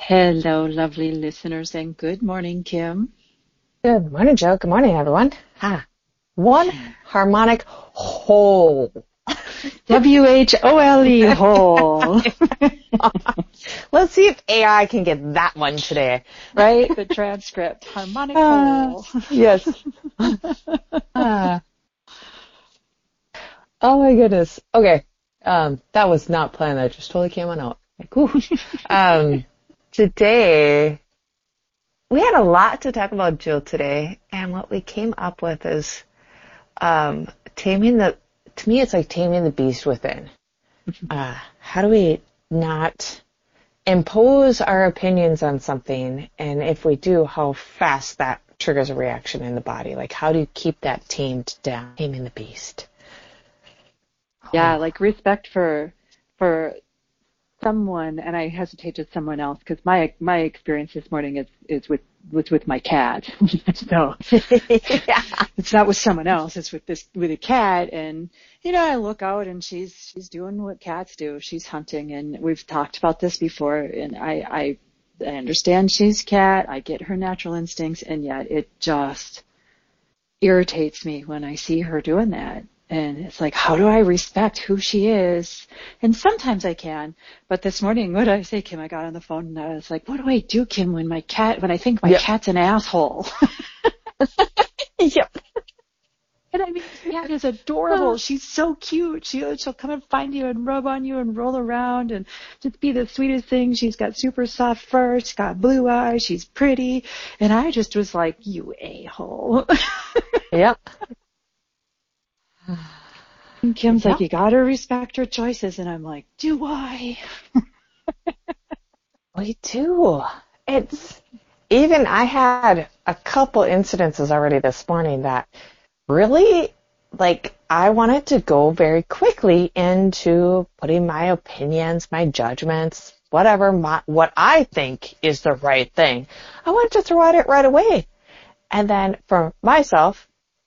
Hello, lovely listeners, and good morning, Kim. Good morning, Joe. Good morning, everyone. One harmonic whole. WHOLE, whole. Let's see if AI can get that one today. Right? The transcript. Harmonic whole. Yes. Oh my goodness. Okay. That was not planned. That just totally came on out. Like, ooh. Today, we had a lot to talk about, Jill, today, and what we came up with is to me, it's like taming the beast within. How do we not impose our opinions on something, and if we do, how fast that triggers a reaction in the body? Like, how do you keep that tamed down, taming the beast? Yeah, like respect for someone, and I hesitated someone else because my experience this morning was with my cat. So Yeah. it's not with someone else. It's with a cat, and I look out and she's doing what cats do. She's hunting, and we've talked about this before. And I understand she's a cat. I get her natural instincts, and yet it just irritates me when I see her doing that. And it's like, how do I respect who she is? And sometimes I can. But this morning, what did I say, Kim? I got on the phone and I was like, what do I do, Kim, when I think my cat's an asshole? Yep. And I mean, the cat is adorable. She's so cute. She'll come and find you and rub on you and roll around and just be the sweetest thing. She's got super soft fur. She's got blue eyes. She's pretty. And I just was like, you a-hole. Yep. And Kim's like, you gotta respect her choices. And I'm like, do I? We do. I had a couple incidences already this morning that really, like, I wanted to go very quickly into putting my opinions, my judgments, whatever, what I think is the right thing. I wanted to throw at it right away. And then for myself,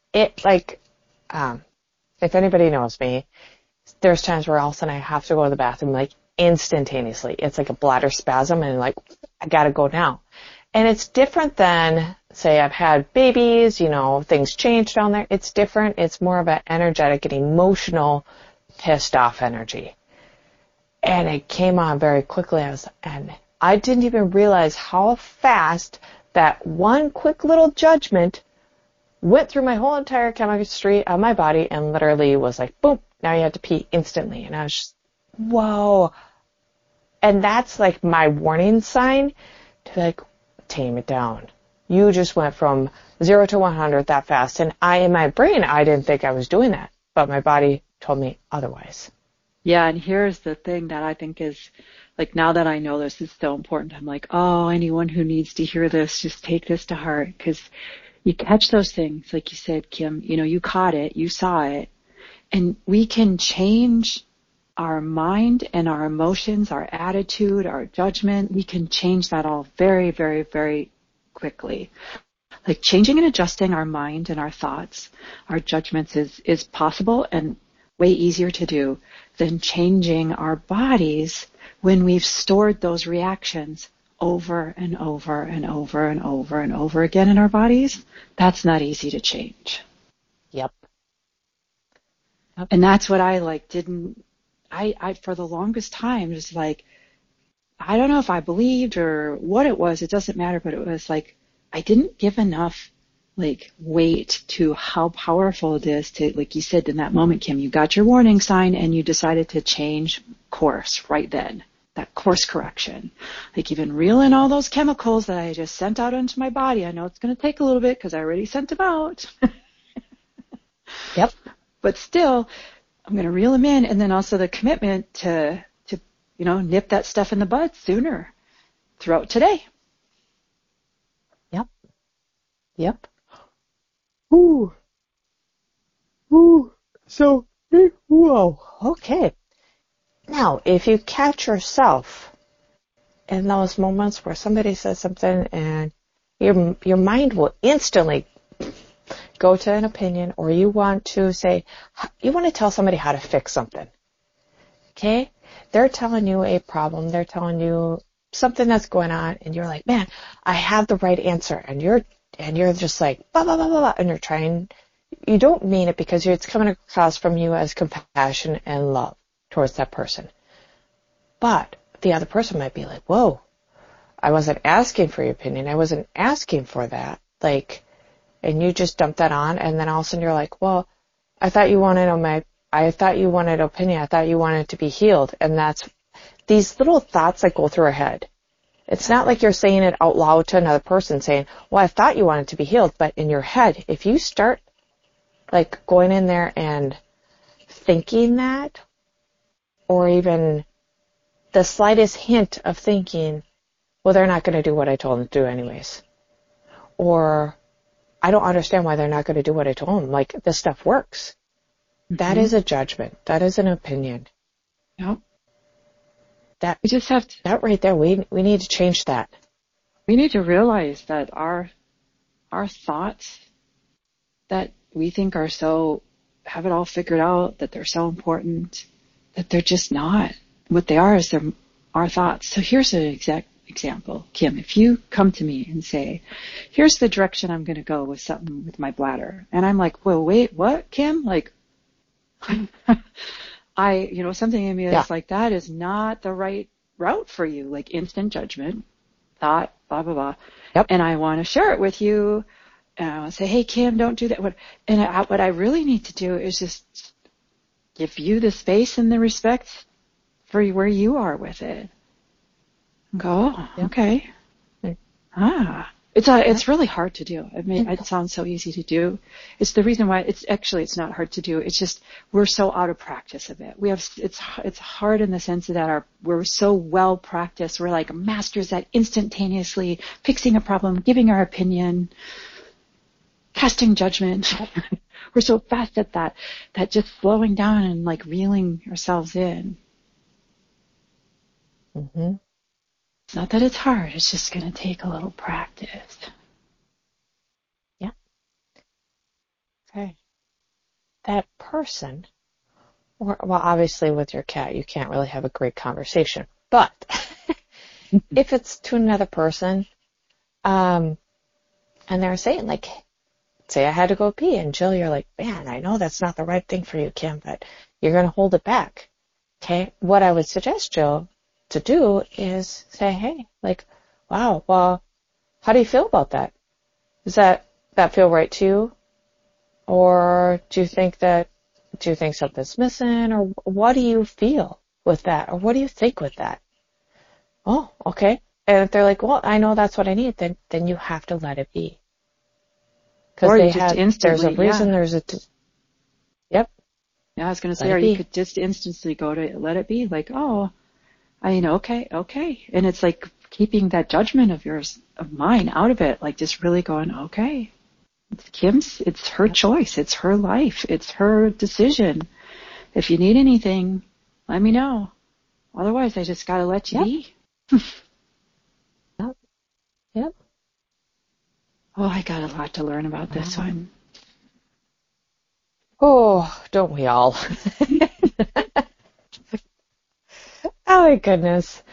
if anybody knows me, there's times where all of a sudden I have to go to the bathroom, like, instantaneously. It's like a bladder spasm and, like, I gotta go now. And it's different than, say, I've had babies, things change down there. It's different. It's more of an energetic and emotional, pissed off energy. And it came on very quickly. And I didn't even realize how fast that one quick little judgment went through my whole entire chemistry of my body and literally was like, boom, now you have to pee instantly. And I was just, whoa. And that's like my warning sign to, like, tame it down. You just went from 0 to 100 that fast. And in my brain, I didn't think I was doing that, but my body told me otherwise. Yeah, and here's the thing that I think is, like, now that I know this is so important, I'm like, oh, anyone who needs to hear this, just take this to heart, because you catch those things, like you said, Kim, you caught it, you saw it, and we can change our mind and our emotions, our attitude, our judgment. We can change that all very, very, very quickly. Like, changing and adjusting our mind and our thoughts, our judgments is possible and way easier to do than changing our bodies when we've stored those reactions over and over and over and over and over again in our bodies. That's not easy to change. Yep. And that's what I for the longest time, just like, I don't know if I believed or what it was, it doesn't matter, but it was like, I didn't give enough, like, weight to how powerful it is to, like you said, in that moment, Kim, you got your warning sign and you decided to change course right then. That course correction. Like, you've been reeling all those chemicals that I just sent out into my body. I know it's going to take a little bit because I already sent them out. Yep. But still, I'm going to reel them in. And then also the commitment to nip that stuff in the bud sooner throughout today. Yep. Ooh. So, whoa. Okay. Now, if you catch yourself in those moments where somebody says something and your mind will instantly go to an opinion, or you want to tell somebody how to fix something. Okay? They're telling you a problem. They're telling you something that's going on and you're like, man, I have the right answer, and you're just like blah blah blah blah, blah, and you're trying, you don't mean it because it's coming across from you as compassion and love towards that person. But the other person might be like, whoa, I wasn't asking for your opinion. I wasn't asking for that. Like, and you just dump that on, and then all of a sudden you're like, well, I thought you wanted opinion. I thought you wanted to be healed. And that's these little thoughts that go through our head. It's not like you're saying it out loud to another person saying, well, I thought you wanted to be healed. But in your head, if you start like going in there and thinking that, or even the slightest hint of thinking, well, they're not going to do what I told them to do anyways. Or I don't understand why they're not going to do what I told them. Like, this stuff works. That is a judgment. That is an opinion. Yep. That we just have to, that right there, we need to change that. We need to realize that our thoughts that we think are so, have it all figured out, that they're so important, that they're just not. What they are is they're our thoughts. So here's an exact example. Kim, if you come to me and say, here's the direction I'm going to go with something with my bladder. And I'm like, well, wait, what, Kim? Like, something in me that's like, that is not the right route for you. Like instant judgment, thought, blah, blah, blah. Yep. And I want to share it with you. And I want to say, hey, Kim, don't do that. What I really need to do is just give you the space and the respect for where you are with it. And go, oh, okay. It's really hard to do. I mean, it sounds so easy to do. It's the reason why it's not hard to do. It's just we're so out of practice of it. It's hard in the sense that we're so well practiced. We're like masters at instantaneously fixing a problem, giving our opinion, casting judgment. We're so fast at that just slowing down and like reeling ourselves in. Mm-hmm. It's not that it's hard. It's just going to take a little practice. Yeah. Okay. That person, well, obviously with your cat, you can't really have a great conversation. But if it's to another person, and they're saying like, say I had to go pee, and Jill, you're like, man, I know that's not the right thing for you, Kim, but you're going to hold it back. Okay. What I would suggest, Jill, to do is say, hey, like, wow, well, how do you feel about that? Does that feel right to you? Or do you think something's missing? Or what do you feel with that? Or what do you think with that? Oh, okay. And if they're like, well, I know that's what I need, then you have to let it be. Because there's a reason, yep. Yeah, I was going to say, or you could just instantly go to let it be, like, oh, okay. And it's like keeping that judgment of mine out of it, like just really going, okay, it's Kim's, it's her choice, it's her life, it's her decision. If you need anything, let me know. Otherwise, I just got to let you be. Yep. Oh, I got a lot to learn about this one. Oh, don't we all? Oh my goodness.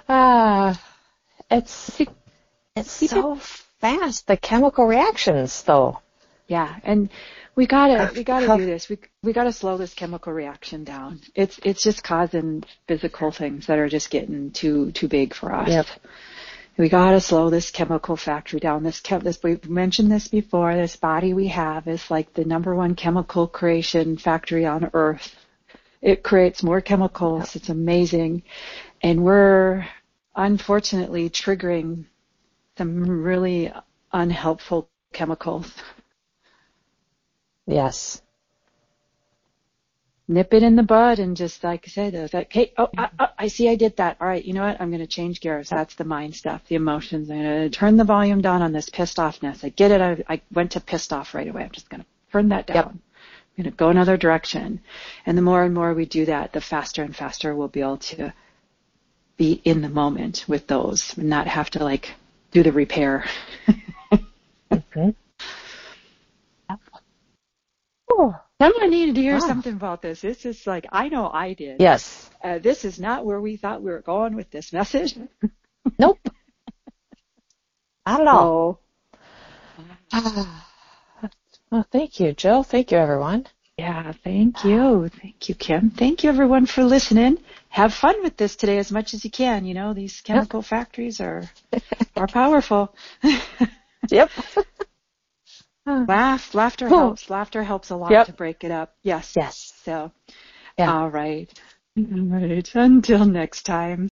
It's so fast, the chemical reactions though. Yeah, and we gotta do this. We gotta slow this chemical reaction down. It's just causing physical things that are just getting too big for us. Yep. We gotta slow this chemical factory down. This we've mentioned this before. This body we have is like the number one chemical creation factory on Earth. It creates more chemicals. It's amazing. And we're unfortunately triggering some really unhelpful chemicals. Yes. Nip it in the bud and just, like I said, like, hey, I see I did that. All right, you know what? I'm going to change gears. That's the mind stuff, the emotions. I'm going to turn the volume down on this pissed offness. I get it. I went to pissed off right away. I'm just going to turn that down. Yep. I'm going to go another direction. And the more and more we do that, the faster and faster we'll be able to be in the moment with those and not have to, like, do the repair. Mm-hmm. Oh. Someone needed to hear something about this. This is like, I know I did. Yes. This is not where we thought we were going with this message. Nope. Not at all. So, Well, thank you, Jill. Thank you, everyone. yeah, thank you. Thank you, Kim. Thank you, everyone, for listening. Have fun with this today as much as you can. You know, these chemical factories are powerful. Yep. Laughter helps. Laughter helps a lot to break it up. Yes. Yes. So, Yeah. all right. All right. Until next time.